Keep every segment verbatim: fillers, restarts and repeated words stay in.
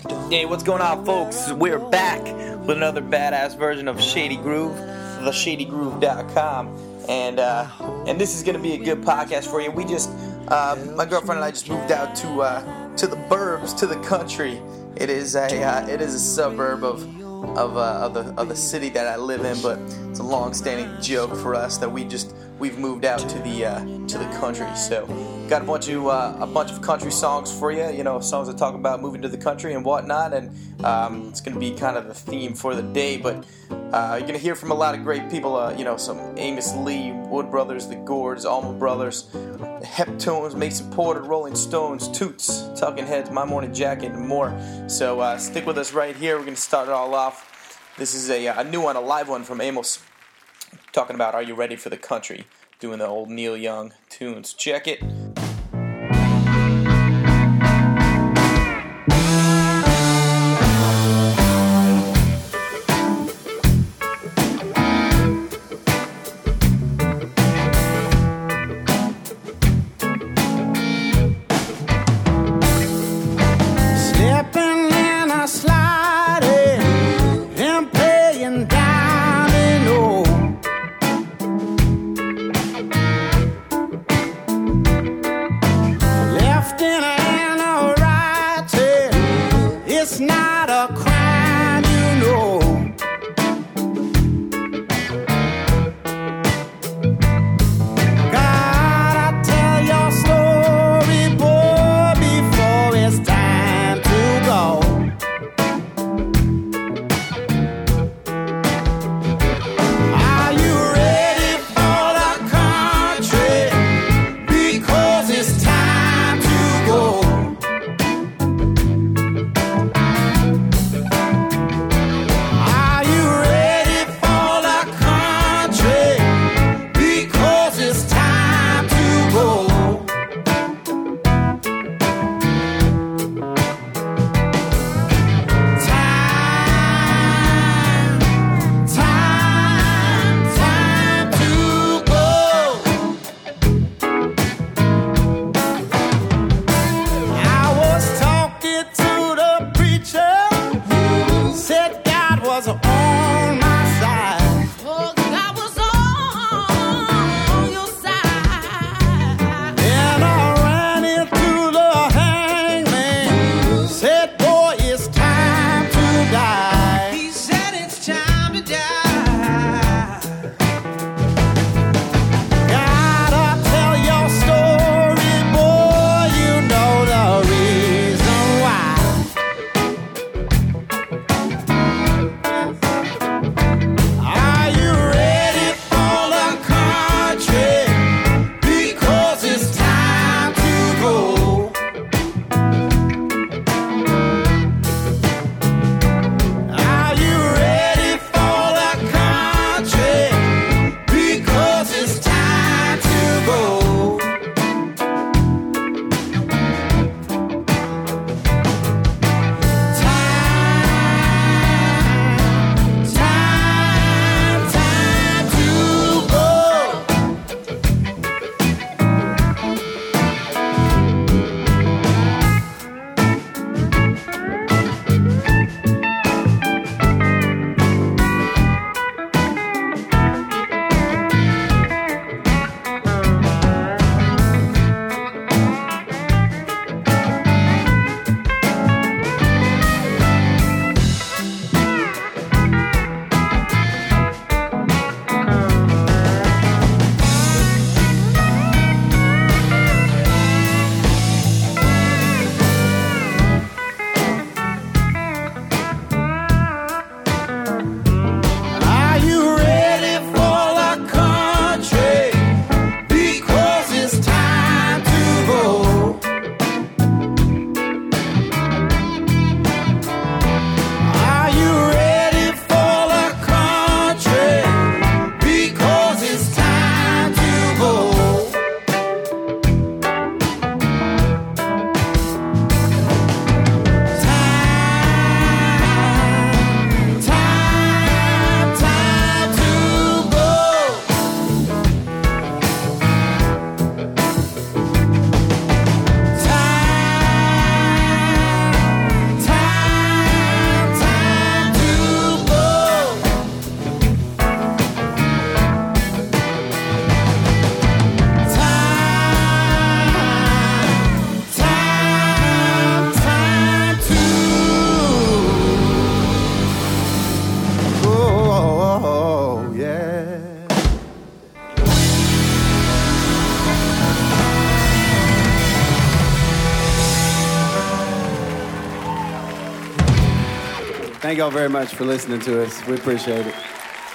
Hey, what's going on, folks? We're back with another badass version of Shady Groove, the shady groove dot com, and uh, and this is gonna be a good podcast for you. We just, uh, my girlfriend and I just moved out to uh, to the burbs, to the country. It is a uh, it is a suburb of of uh, of the of the city that I live in, but it's a long-standing joke for us that we just we've moved out to the uh, to the country. So got a bunch of uh, a bunch of country songs for you. You know, songs that talk about moving to the country and whatnot. And um, it's going to be kind of the theme for the day. But uh, you're going to hear from a lot of great people. Uh, you know, some Amos Lee, Wood Brothers, the Gourds, Allman Brothers, the Heptones, Mason Porter, Rolling Stones, Toots, Talking Heads, My Morning Jacket, and more. So uh, stick with us right here. We're going to start it all off. This is a, a new one, a live one from Amos, talking about Are You Ready for the Country? Doing the old Neil Young tunes. Check it. Thank y'all very much for listening to us. We appreciate it.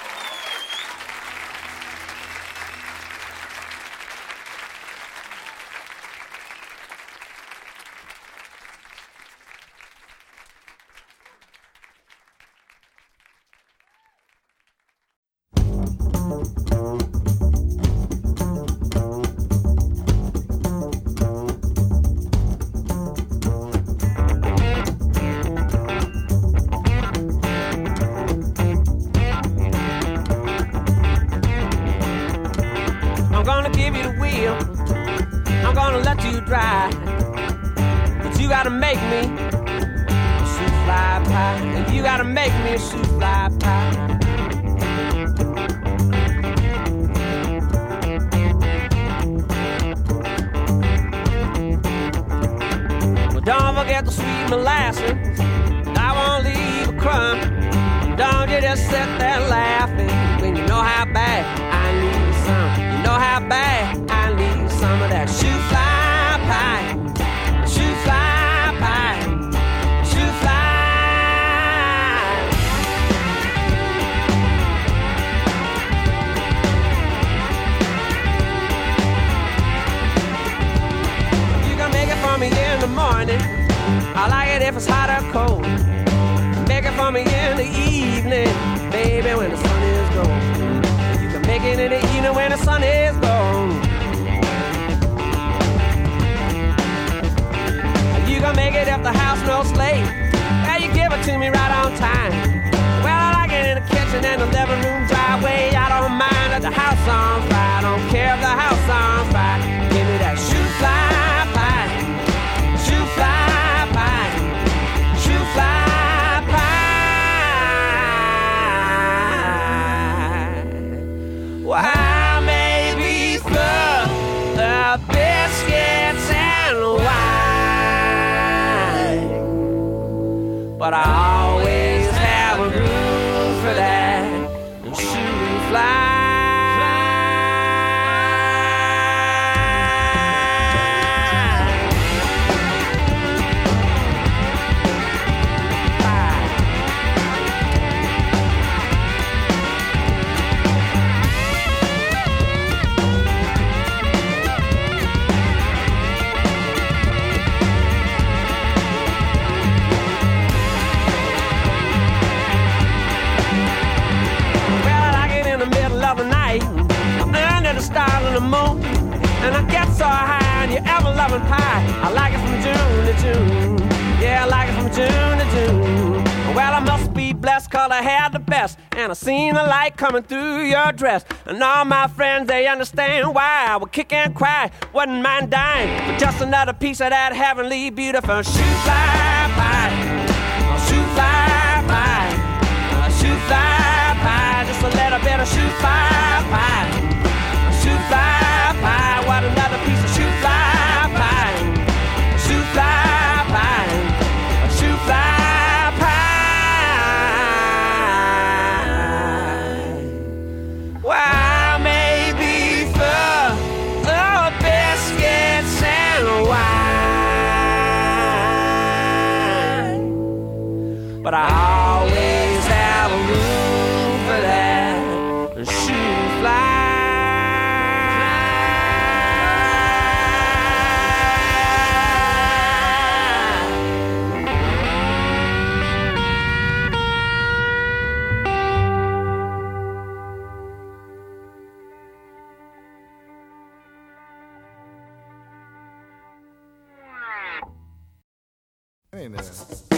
But I always have a room for that and shoot and fly. Stars on the moon, and I get so high on your ever-loving pie. I like it from June to June. Yeah, I like it from June to June. Well, I must be blessed, cause I had the best, and I seen the light coming through your dress. And all my friends, they understand why I would kick and cry, wouldn't mind dying for just another piece of that heavenly beautiful shoot fly pie. Oh, shoot fly pie. Oh, shoot fly pie. Just a little bit of shoot fly pie. Shoot fly pie, what another piece of shoot fly pie. Shoot fly pie, shoot fly pie. Well, maybe for the biscuits and wine, but I always have a room for that shoot fly. Ain't there?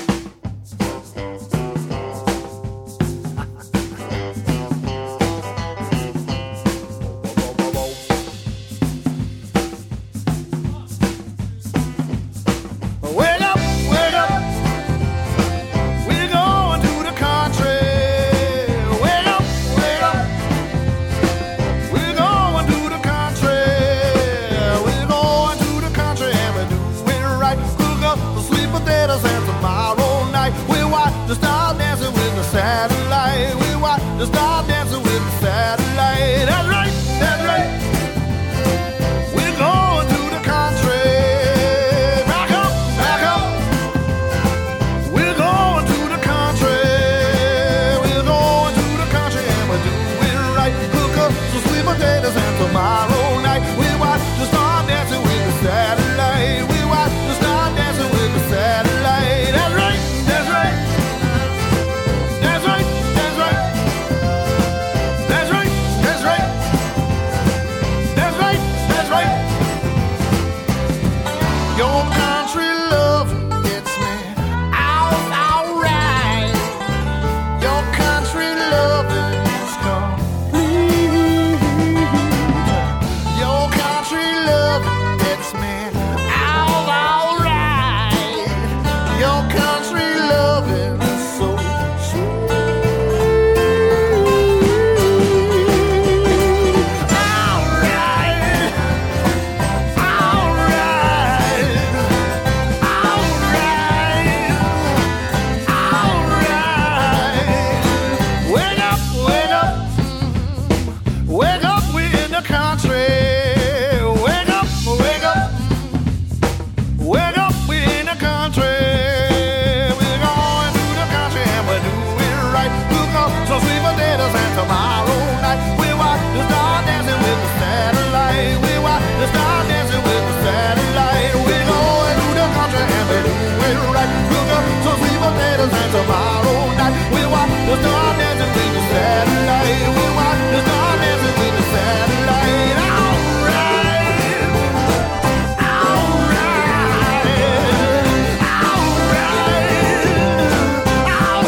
Wake up, wake up. We're going to the country. Wake up, wake up. We're going to the country. We're going to the country and we do it right. Cook up the sweet potatoes and tomorrow night we'll watch the stars. loving so sweet. All right, all right, all right, all right. Wake up, wake up, wake up, we're in the country. Wake up, wake up, wake up, we're in the country. We're going to the country and we're doing right. Look up, so sweet potatoes and tomorrow night. We watch the star dancing with the satellite. We watch the star dancing with the satellite. We're going to the country and we're doing right. Look up, so sweet potatoes and tomorrow night. We watch the star dancing with the satellite. We watch the star dancing with the satellite. All right, all right, all right, all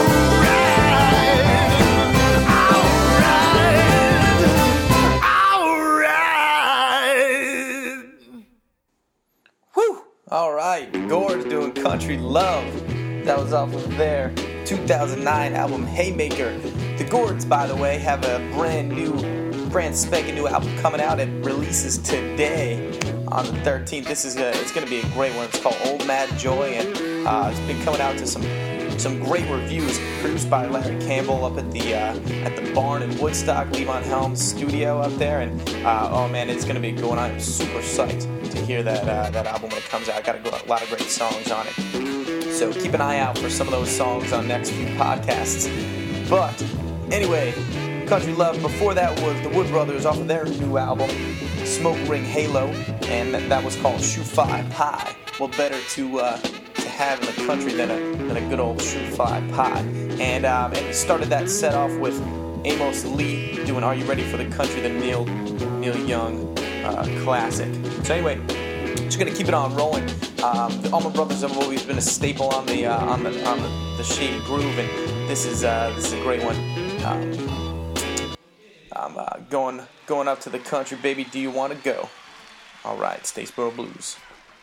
right, all right. Whew! All right, Gord's doing Country Love. That was off of their two thousand nine album Haymaker. The Gords, by the way, have a brand new, brand spanking new album coming out. It releases today on the thirteenth. This is a, it's going to be a great one. It's called Old Mad Joy, and uh, it's been coming out to some some great reviews. Produced by Larry Campbell up at the uh, at the barn in Woodstock, Levon Helms' studio up there, and uh, oh man, it's going to be going on. I'm super psyched to hear that uh, that album when it comes out. Got a lot of great songs on it. So keep an eye out for some of those songs on next few podcasts. But anyway, Country Love. Before that was the Wood Brothers off of their new album, Smoke Ring Halo, and that, that was called Shoe Five Pie. Well, better to uh, to have in the country than a than a good old Shoe Five Pie. And um, and we started that set off with Amos Lee doing "Are You Ready for the Country?" the Neil Neil Young uh, classic. So anyway, just gonna keep it on rolling. Um, the Allman Brothers have always been a staple on the uh, on the on the, the Shady Groove, and this is uh, this is a great one. Um, I'm uh, going going up to the country, baby. Do you want to go? All right, Statesboro Blues.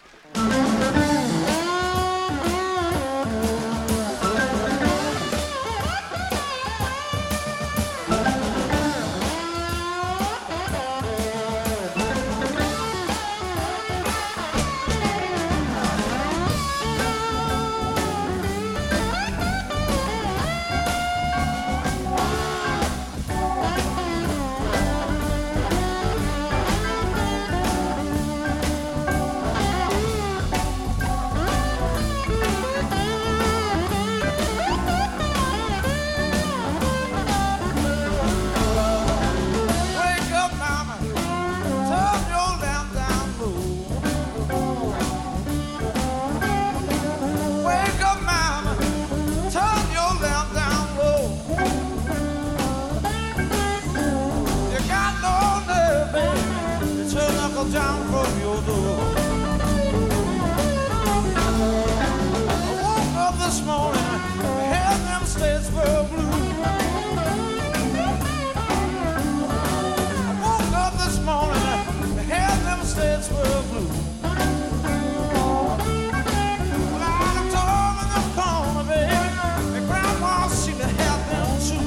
Down from your door. I woke up this morning, I had them Statesboro blues. I woke up this morning, I had them Statesboro blues. Like a dog in the corner, baby, and grandma seemed to have them too.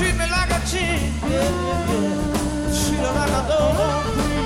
treat me like a king. Yeah, yeah, yeah. Treat her like a dog.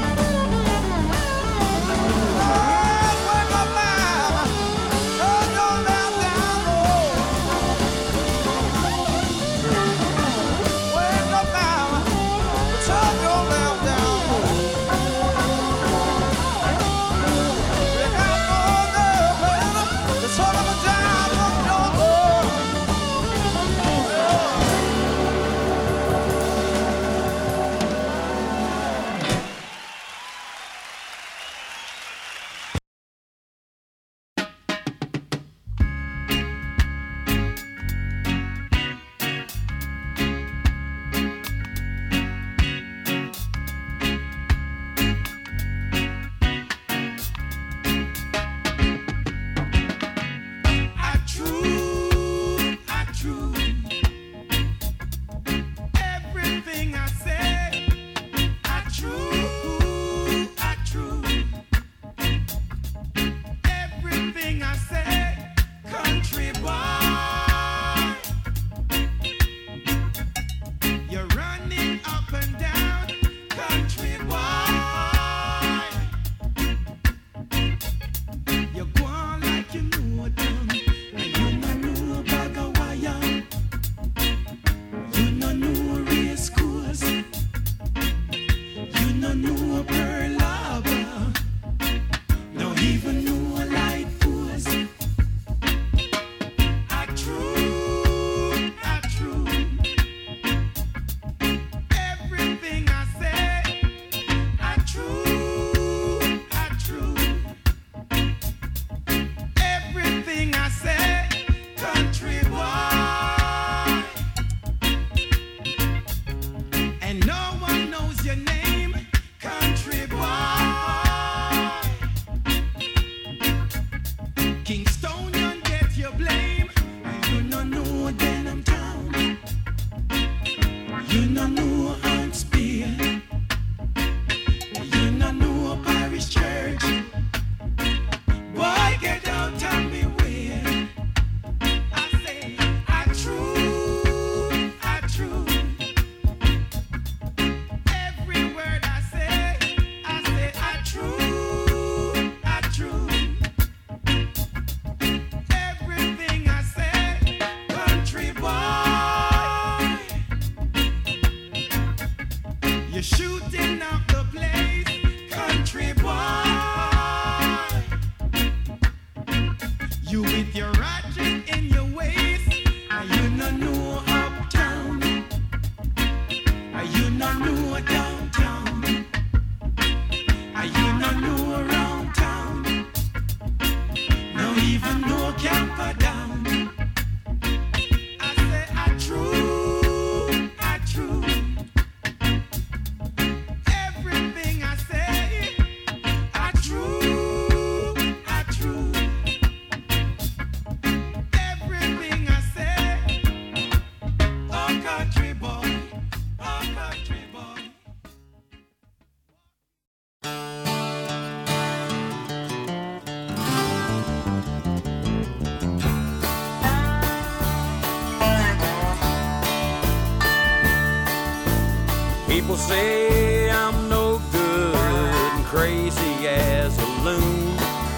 People say I'm no good and crazy as a loon,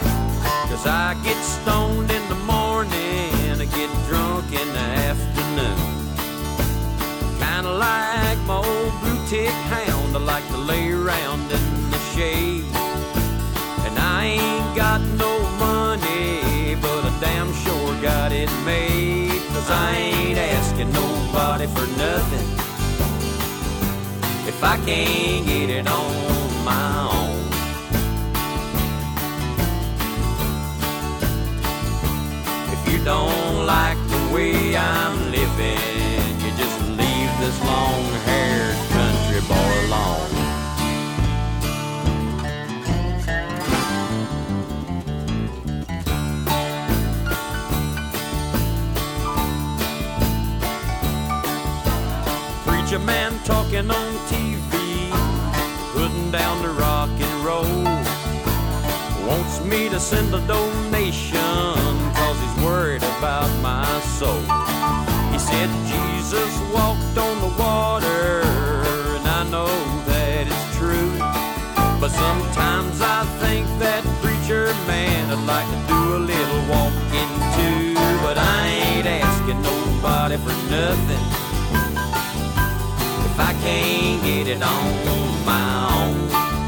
'cause I get stoned in the morning and I get drunk in the afternoon. Kinda like my old blue tick hound, I like to lay around in the shade. And I ain't got no money, but I damn sure got it made, 'cause I ain't asking nobody for nothing if I can't get it on my own. If you don't like the way I'm living, you just leave this long-haired country boy alone. Preacher man talking on T V, putting down the rock and roll, wants me to send a donation 'cause he's worried about my soul. He said Jesus walked on the water, and I know that it's true. But sometimes I think that preacher man would like to do a little walking too. But I ain't asking nobody for nothing if I can't get it on my own.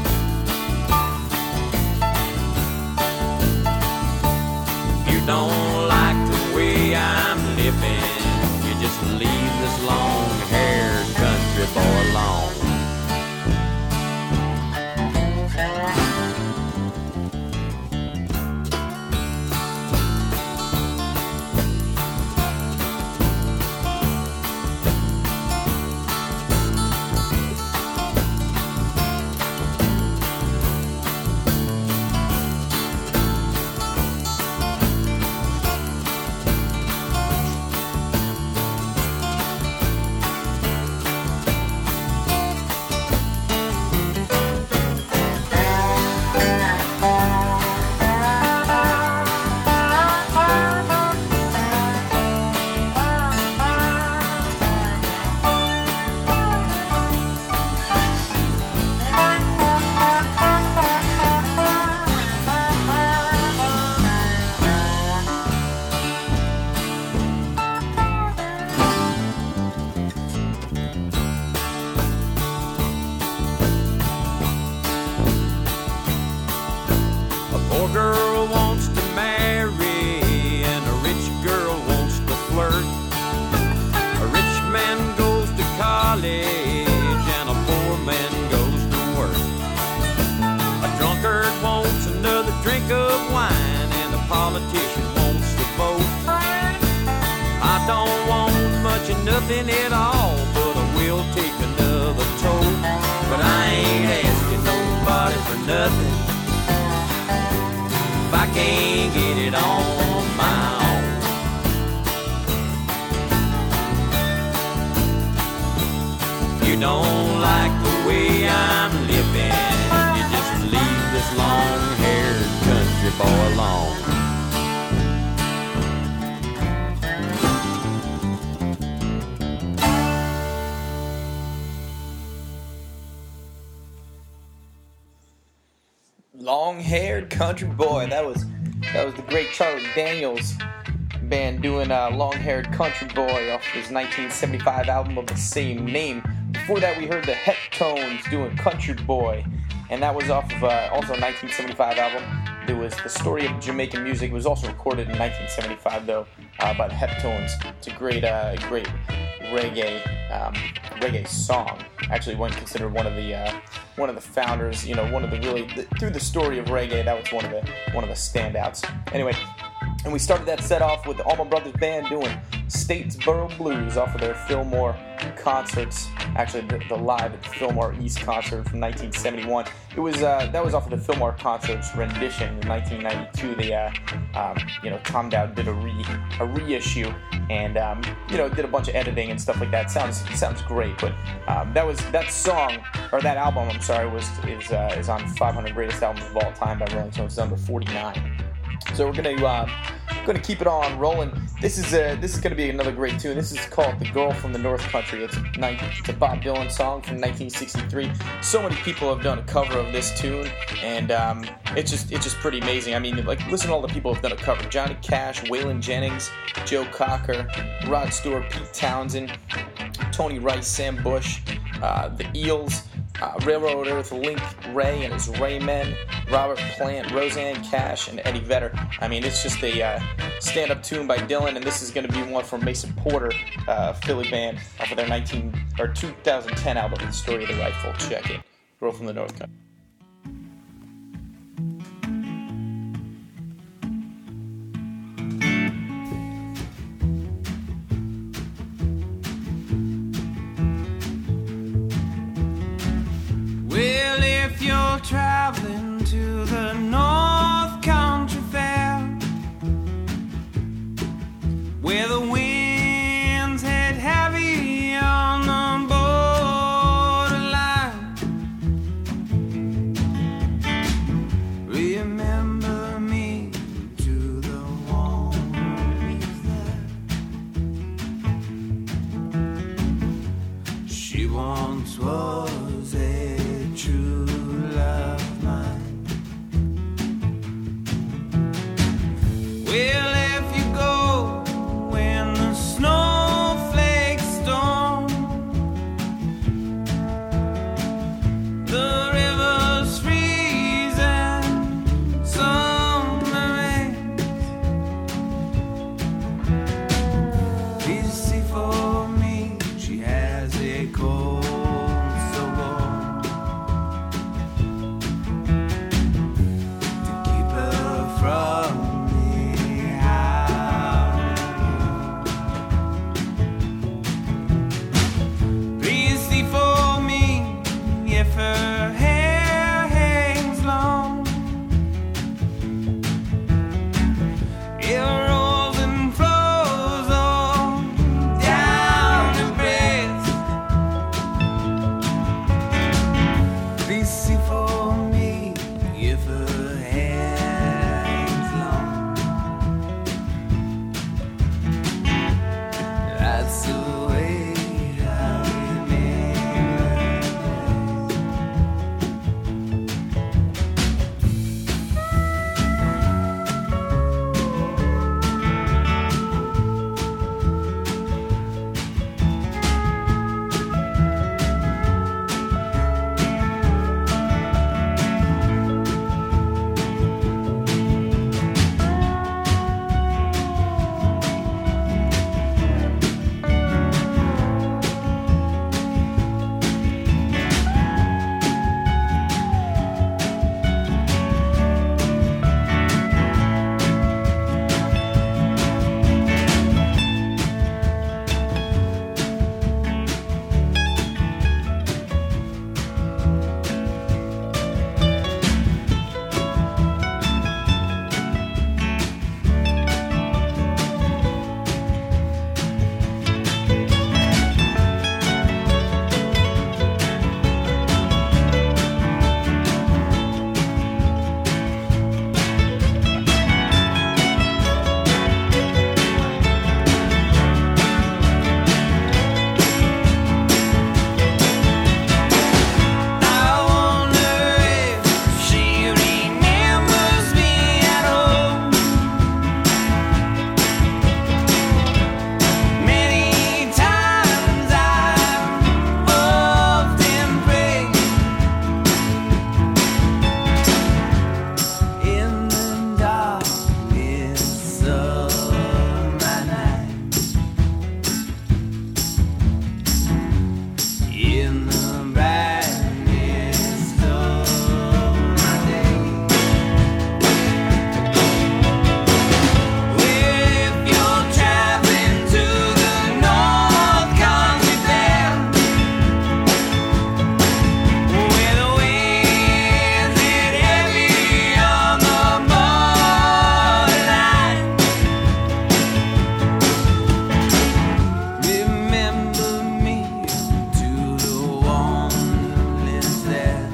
If you don't like the way I'm living, you just leave this long-haired country boy alone. Nothing at all, but I will take another toll. But I ain't asking nobody for nothing if I can't get it on my own. If you don't like the way I'm living, you just leave this long-haired country boy alone. Long-haired country boy. That was that was the great Charlie Daniels band doing uh, Long-haired country boy off his nineteen seventy-five album of the same name. Before that, we heard the Heptones doing Country Boy, and that was off of uh, also a nineteen seventy-five album. It was The Story of Jamaican Music. It was also recorded in nineteen seventy-five, though, uh, by the Heptones. It's a great, uh, great reggae, um, reggae song. Actually, one considered one of the uh, one of the founders. You know, one of the really the, through the story of reggae, that was one of the one of the standouts. Anyway, and we started that set off with the Allman Brothers Band doing Statesboro Blues off of their Fillmore concerts. Actually, the, the live at the Fillmore East concert from nineteen seventy-one. It was uh, that was off of the Fillmore concerts rendition in nineteen ninety-two. The uh, um, you know Tom Dowd did a re a reissue and um, you know did a bunch of editing and stuff like that. Sounds sounds great, but um, that was that song or that album. I'm sorry, was is uh, is on five hundred Greatest Albums of All Time by Rolling Stone. It's number forty-nine. So we're gonna uh, gonna keep it on rolling. This is uh, this is gonna be another great tune. This is called "The Girl from the North Country." It's a, it's a Bob Dylan song from nineteen sixty-three. So many people have done a cover of this tune, and um, it's just it's just pretty amazing. I mean, like listen to all the people who've done a cover: Johnny Cash, Waylon Jennings, Joe Cocker, Rod Stewart, Pete Townsend, Tony Rice, Sam Bush, uh, the Eels. Uh, Railroad Earth, Link Ray and his Raymen, Robert Plant, Roseanne Cash, and Eddie Vedder. I mean, it's just a uh, stand-up tune by Dylan, and this is going to be one from Mason Porter, uh, Philly band, off of their nineteen or two thousand ten album, The Story of the Rifle. Check it. Girl from the North Country. Well, if you're traveling to the North Country Fair, where the winds hit heavy on the borderline, remember me to the warm breeze there. She once was a true love mine. Well, if you go when the snowflakes storm, the river's freezing, summer rains. Please see for me, she has a cold so warm to keep her from me out. Please see for me if her hair hangs long. It rolls and flows on down her breast. Please see for me if her hair hangs long. That's the way I remember. I wonder if she remembers me at all. Many times I've often prayed in the darkness of my night, in the brightness of my day. If you're traveling to the North Country Fair, where the winds hit heavy on the borderline, remember me to the wanderings there.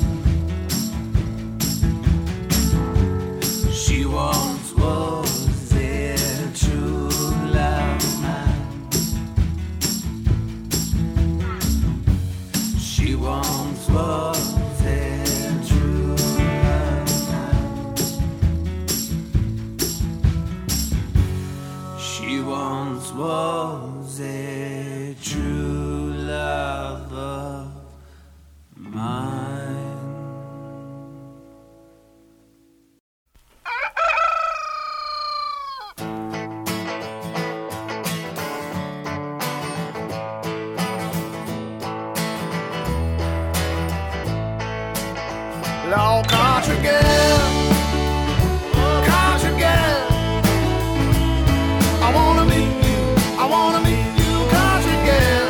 She once was a true love mine. She once was a true love mine. She once was a true love of mine. Long country girl, country girl, I wanna meet you, I wanna meet you, country girl.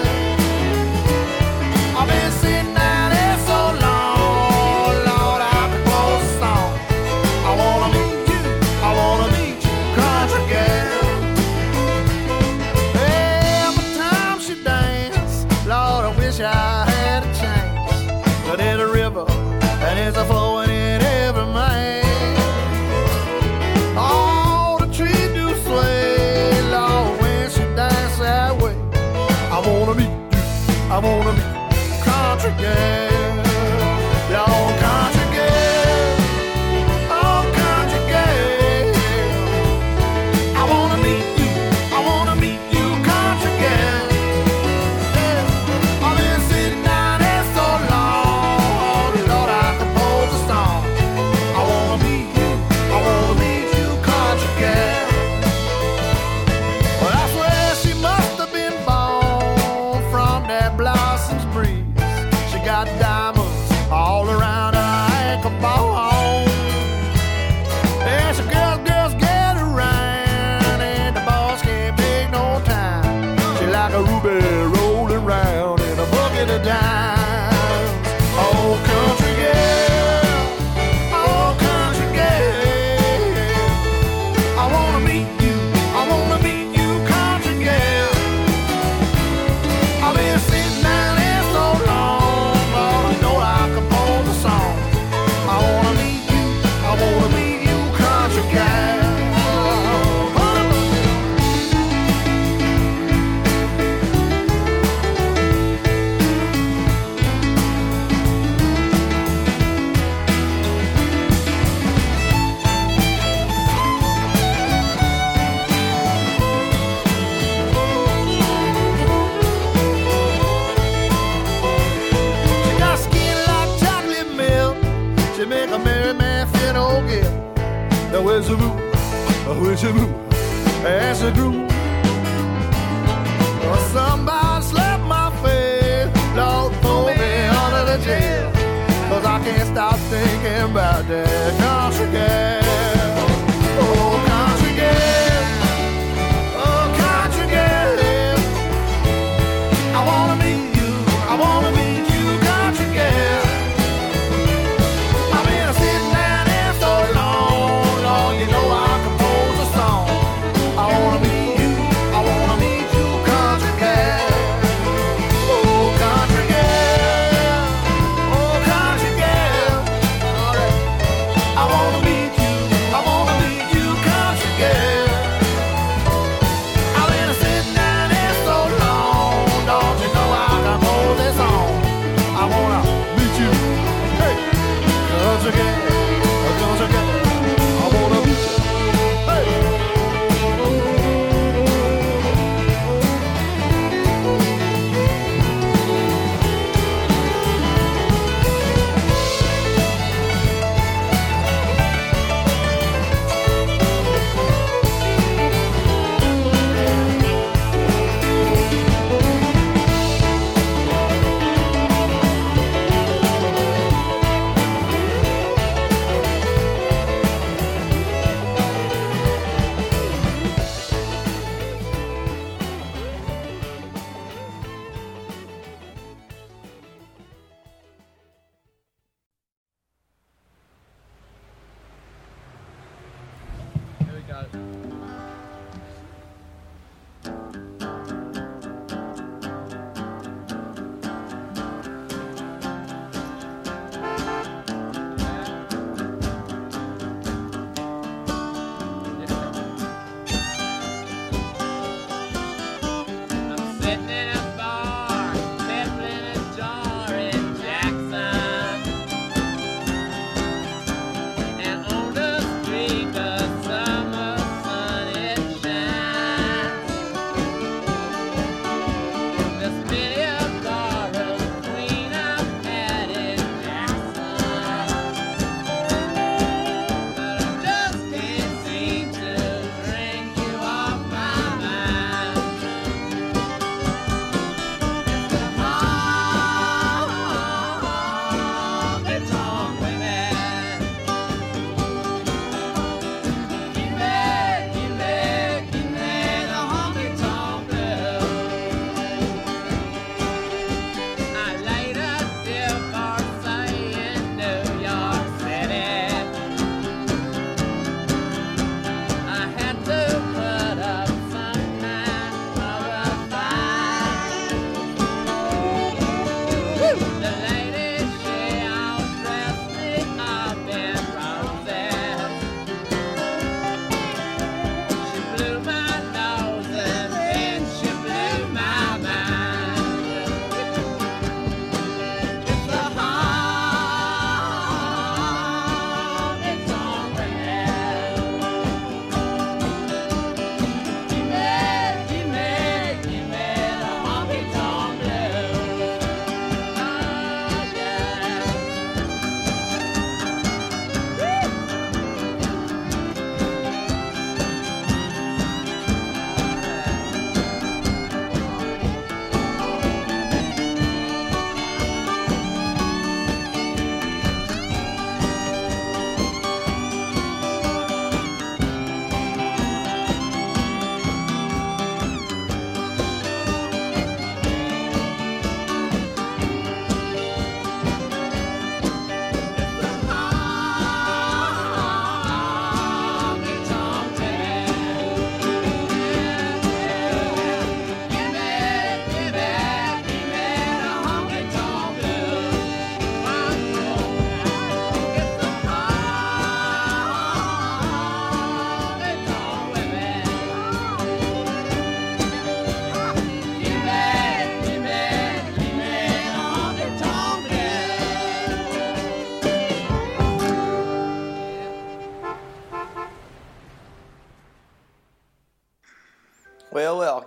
I've been sitting down there so long, Lord, I could close a song. I wanna meet you, I wanna meet you, country girl. Every time she dance, Lord, I wish I had a chance. But there's a river and it's a flowing in every man. All the trees do sway, Lord, when she dance that way. I wanna meet you, I wanna meet you, country girl, the old country girl, old country girl. I wanna meet you, I wanna meet you, country girl. Yeah. I've been sitting down there so long, Lord, I compose a song. I wanna meet you, I wanna meet you, country girl. Well, I swear she must have been born from that blossom's breeze. She got diamonds all around her ankle bone. And she girls, girls get around, and the boss can't take no time. She like a ruby rolling round in a bucket of dimes. Oh, country girl, oh, country girl. I wanna meet you, I wanna meet you, country girl. I've been sitting down there so long, Lord, I know I compose a song. I wanna meet you, I wanna meet you, country girl. She got skin like chocolate milk. She make a merry man feel no guilt. Now where's the boo? Where's the boo? That's the groove. Well, somebody slapped my face. Lord, throw me under the jail. Cause I can't stop thinking about that country girl. Oh, country girl. Oh, country girl. I wanna meet you, I wanna meet you, country girl. I've been sitting down there so long, Lord, you know I compose a song. I wanna meet you, I wanna meet you, country girl. Oh, country girl, oh, country girl. I wanna meet you, I wanna meet you, country girl. I've been sitting down there so long, don't you know I compose this song. I wanna meet you, hey, country girl, country girl. I wanna meet you, hey. Sitting in a bar, peddling a jar in Jackson, and on the street the summer sun.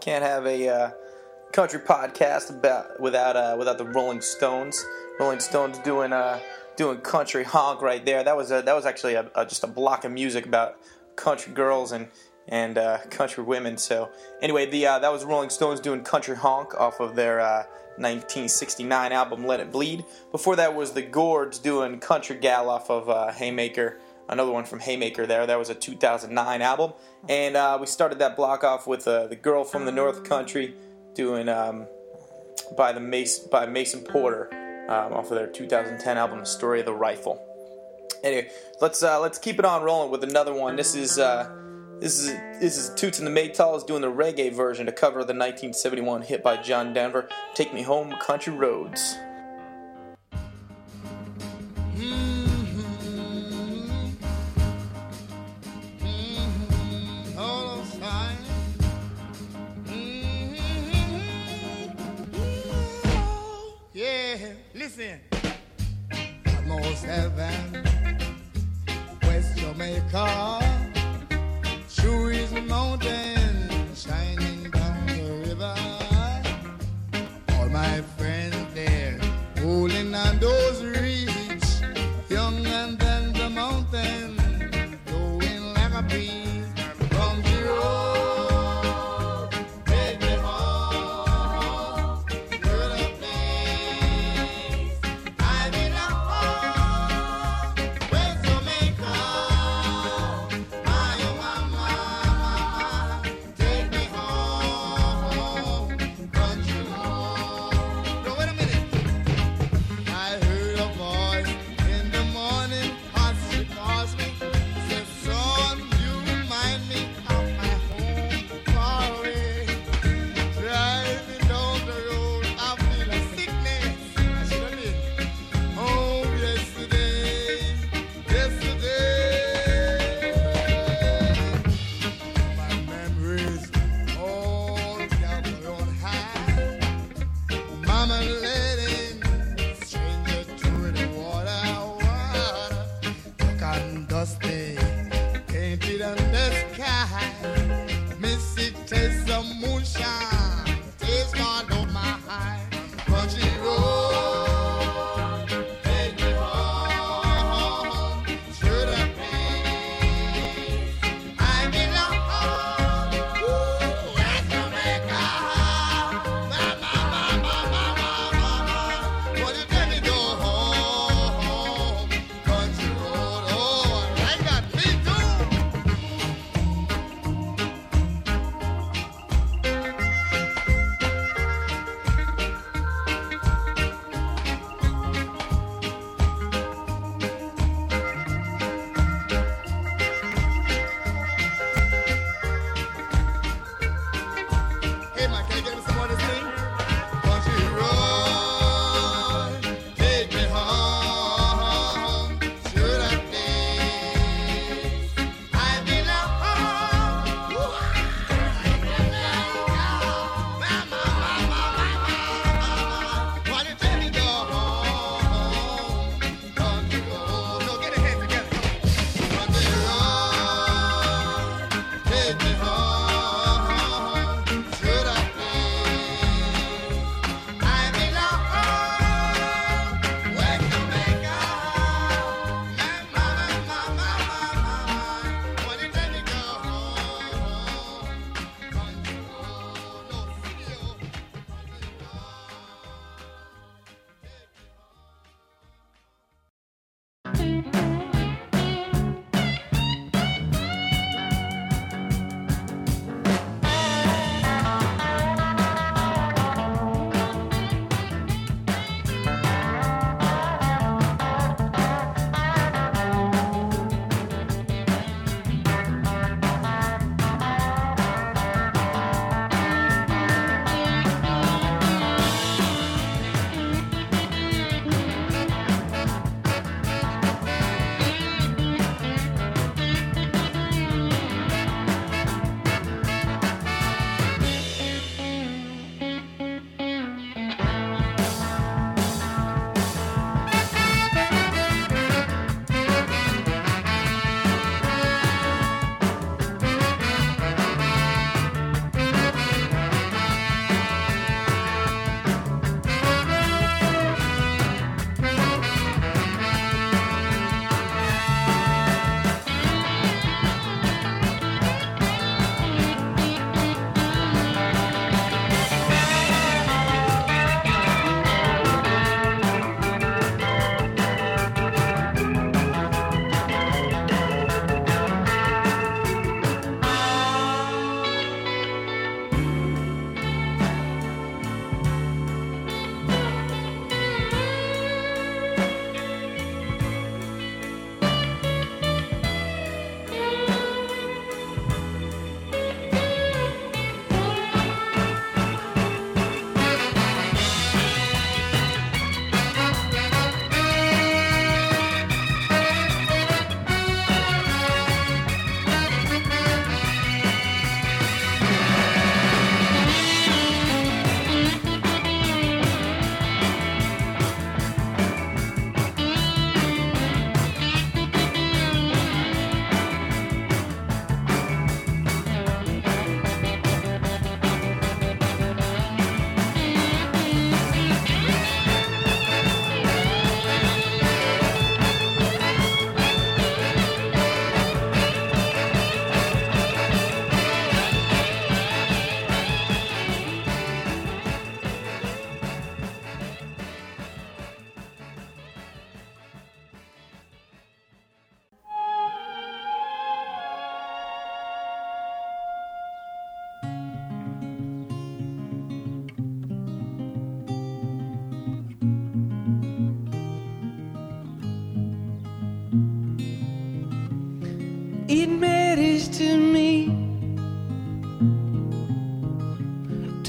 Can't have a uh, country podcast about without uh, without the Rolling Stones. Rolling Stones doing uh, doing country honk right there. That was a, that was actually a, a, just a block of music about country girls and and uh, country women. So anyway, the uh, that was Rolling Stones doing country honk off of their uh, nineteen sixty-nine album Let It Bleed. Before that was the Gourds doing Country Gal off of uh, Haymaker. Another one from Haymaker there. That was a two thousand nine album. And uh, we started that block off with uh, the Girl from the North Country doing um, by the Mason, by Mason Porter um, off of their two thousand ten album The Story of the Rifle. Anyway, let's uh, let's keep it on rolling with another one. This is uh, this is this is Toots and the Maytals doing the reggae version to cover the nineteen seventy-one hit by John Denver, Take Me Home Country Roads. Listen, almost heaven, West Jamaica, sure is a mountain shining down the river. All my friends there, holding on those reeds, young and then the mountain, going like a bee from the road.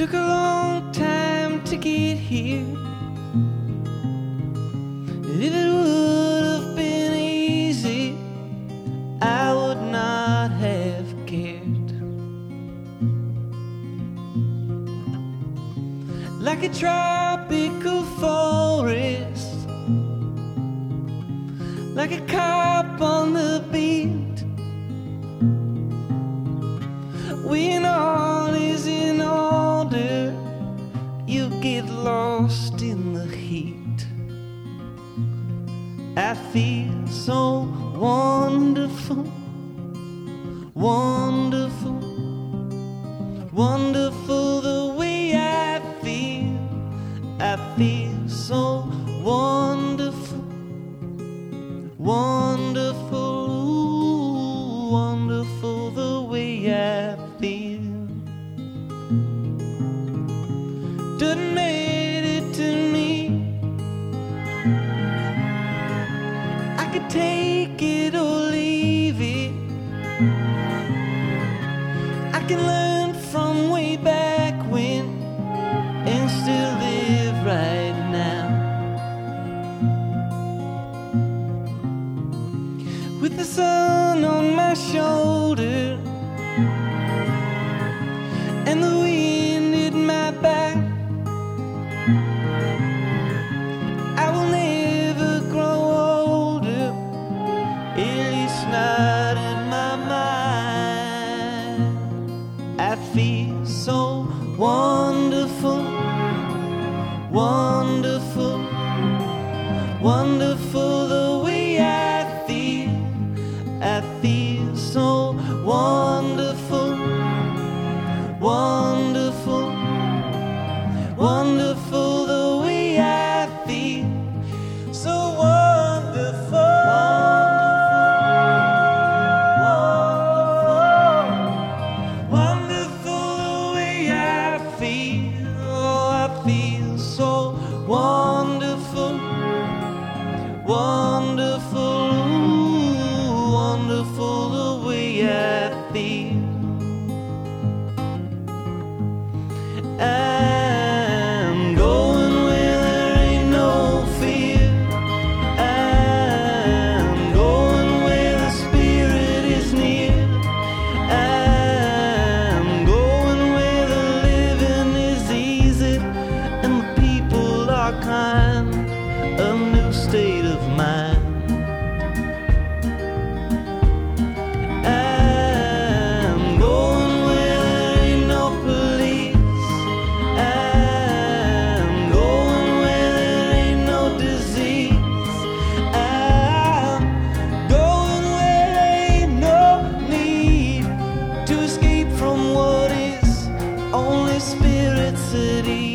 Took a long time to get here. If it would have been easy, I would not have cared. Like a tropical forest, like a cop on the beat, when all is in order, you get lost in the heat. I feel so wonderful, wonderful, wonderful the way I feel. I feel so wonderful, wonderful, ooh, wonderful the way I feel. Doesn't matter to me, I could take it or leave it. I can learn from way back when and still live right now. With the sun on my shoulder and the wind in my back, I will never grow older, at least not in my mind. I feel so wonderful, wonderful, wonderful the way I feel. I feel so wonderful, wonderful, wonderful the way I feel. So wonderful, wonderful, wonderful the way I feel. Oh, I feel so wonderful, wonderful, ooh, wonderful the way I feel. I'm going where there ain't no fear. I'm going where the spirit is near. I'm going where the living is easy and the people are kind. A new state of mind. I'm going where there ain't no police. I'm going where there ain't no disease. I'm going where there ain't no need to escape from what is only spirits at ease.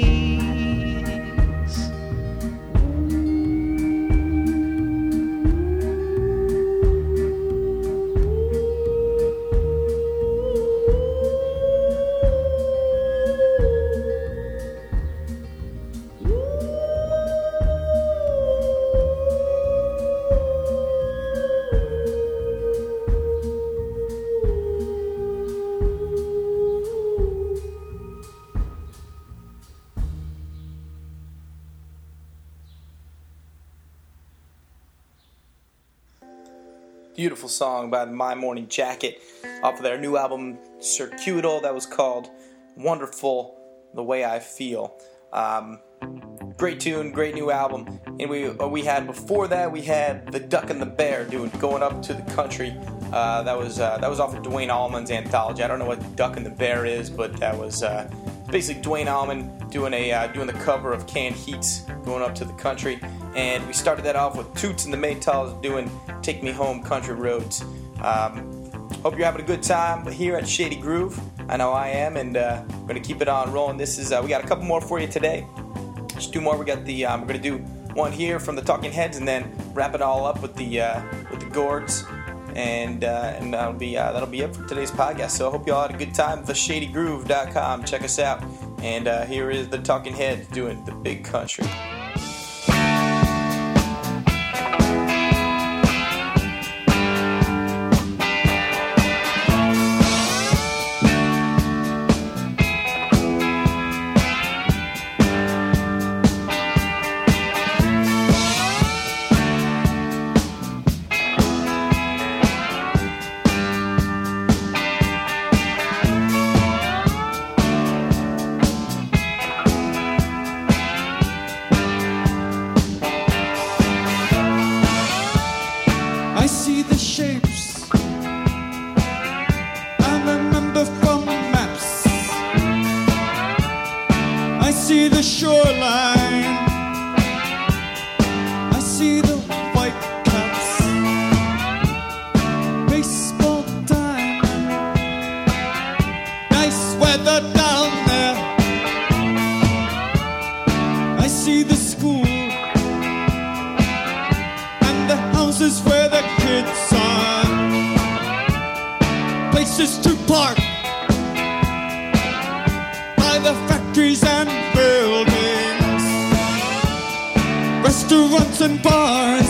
Beautiful song by the My Morning Jacket off of their new album Circuital that was called Wonderful the Way I Feel. Um, great tune, great new album. And we we had before that we had The Duck and the Bear doing Going Up to the Country. Uh, that was uh, that was off of Dwayne Allman's anthology. I don't know what Duck and the Bear is, but that was uh, basically Dwayne Allman doing a uh, doing the cover of Canned Heat's Going Up to the Country. And we started that off with Toots and the Maytals doing Take Me Home Country Roads. Um, hope you're having a good time here at Shady Groove. I know I am, and uh, we're going to keep it on rolling. This is uh, we got a couple more for you today. Just two more. We got the um, we're going to do one here from the Talking Heads, and then wrap it all up with the uh, with the Gourds, and uh, and that'll be uh, that'll be it for today's podcast. So I hope you all had a good time. the shady groove dot com. Check us out. And uh, here is the Talking Heads doing The Big Country. places to park by the factories and buildings, restaurants and bars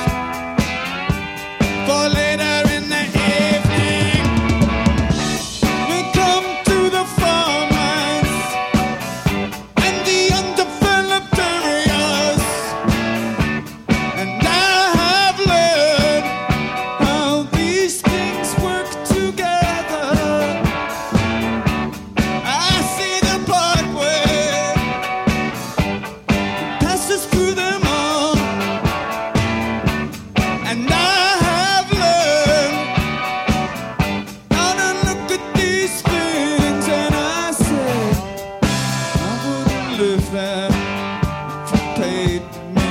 for later in the evening. We come to the farmlands and the undeveloped areas, and I have learned how these things work together. I see the parkway that passes through them all, and I have learned how to look at these things, and I said I wouldn't live there if you paid me.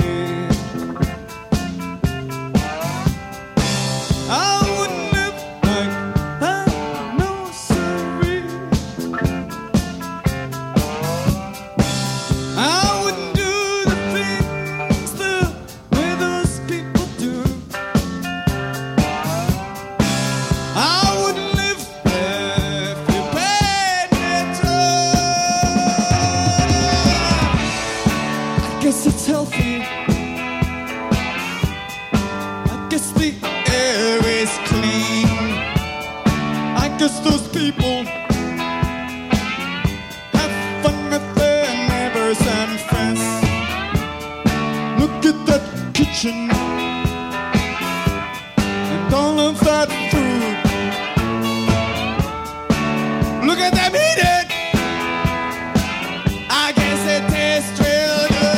I wouldn't live like that, no siree. I wouldn't do the things the way those people do. I wouldn't live there if you paid me to. I guess it's healthy. I guess the air is clean. I guess those people have fun with their neighbors and friends. Look at that kitchen and all of that food. Look at them eat it. I guess it tastes real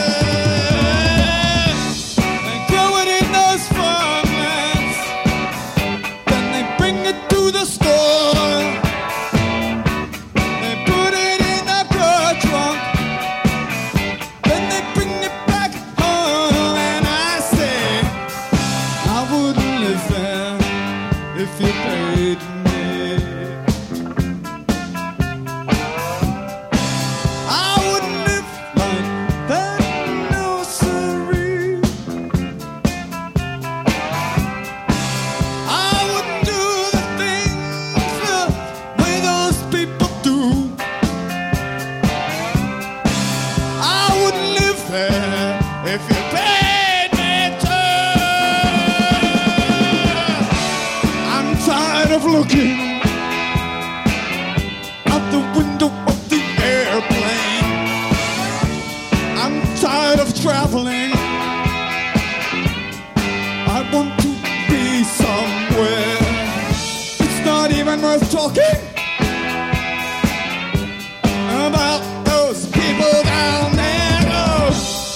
good. They grow it in those farmlands, then they bring it to the store. They put it in a car trunk, then they bring it back home, and I say I wouldn't live there if you paid me. I wouldn't live like that, no siree. I wouldn't do the things the way those people do. I wouldn't live there if you paid me to. I'm tired of looking out the window of the airplane. I'm tired of traveling. I want to be somewhere. It's not even worth talking about those people down there. Oh.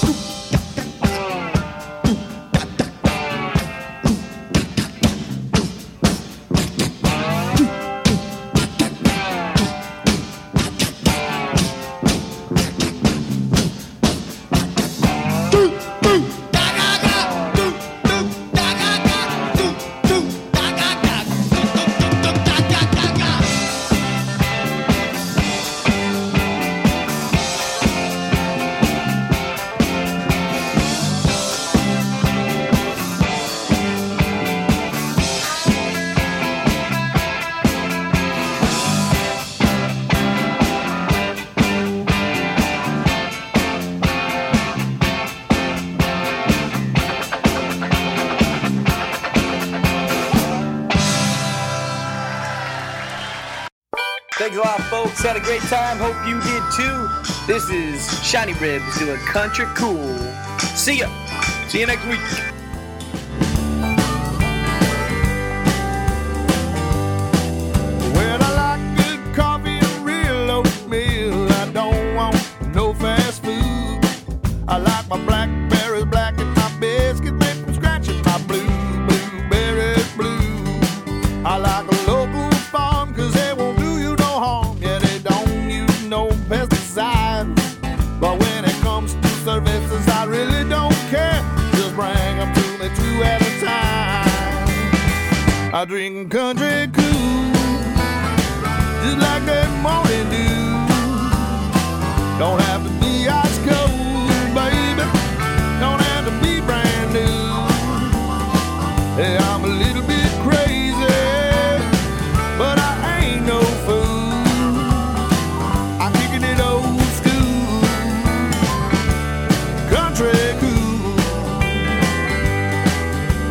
Thanks a lot, folks. Had a great time. Hope you did too. This is Shiny Ribs doing Country Cool. See ya. See you next week. Well, I like good coffee and real oatmeal. I don't want no fast food. I like my blackberries black and my biscuits made from scratch and my blue, blueberries blue. I like a local farm 'cause they won't do you no harm. Yeah, they don't use no pesticides. But when it comes to services, I really don't care. Just bring them to me two at a time. I drink country cool, just like that morning dew. Don't have to be ice cold, baby. Don't have to be brand new. Hey, I'm a little bit crazy, but I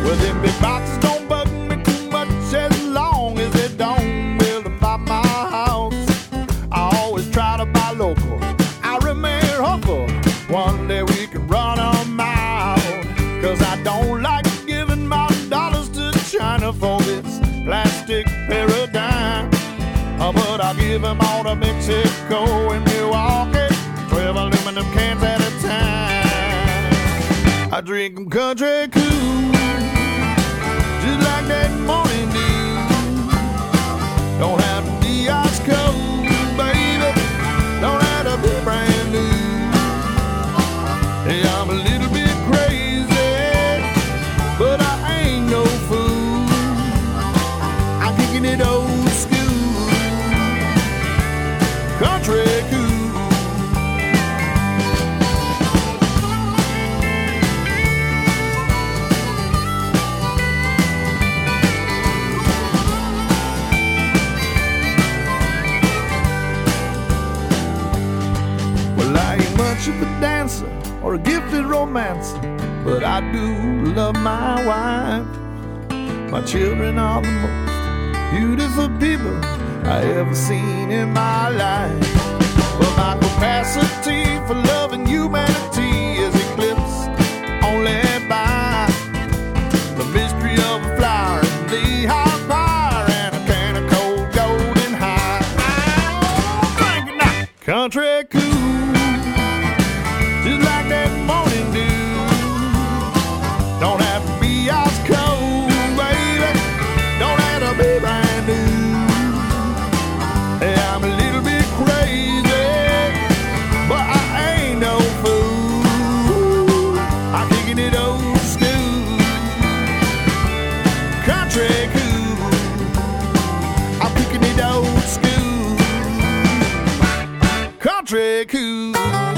Well, them big boxes don't bug me too much as long as they don't build about my house. I always try to buy local. I remain hopeful. One day we can run them out. Cause I don't like giving my dollars to China for this plastic paradigm. Uh, but I'll give them all to Mexico and Milwaukee. Twelve aluminum cans at a time. I drink them country cool, just like that morning dew. Don't have to be ice cold, baby. Don't have to be brand new. Hey, I'm a little bit crazy, but I ain't no fool. I'm kicking it old school, country cool. Of a dancer or a gifted romancer, but I do love my wife. My children are the most beautiful people I ever seen in my life. But my capacity for loving humanity is eclipsed only by the mystery of a flower, the hot fire, and a can of cold golden high. I'm drinking now, country cool. Just like that morning dew. Don't have to be ice cold, baby. Don't have to be brand new. Hey, I'm a little bit crazy, but I ain't no fool. I'm kicking it old school, country cool. I'm kicking it old school, country cool.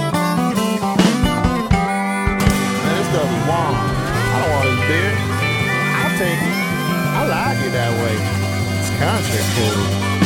Warm. I don't want this beer. I'll take it. I like it that way. It's country cool.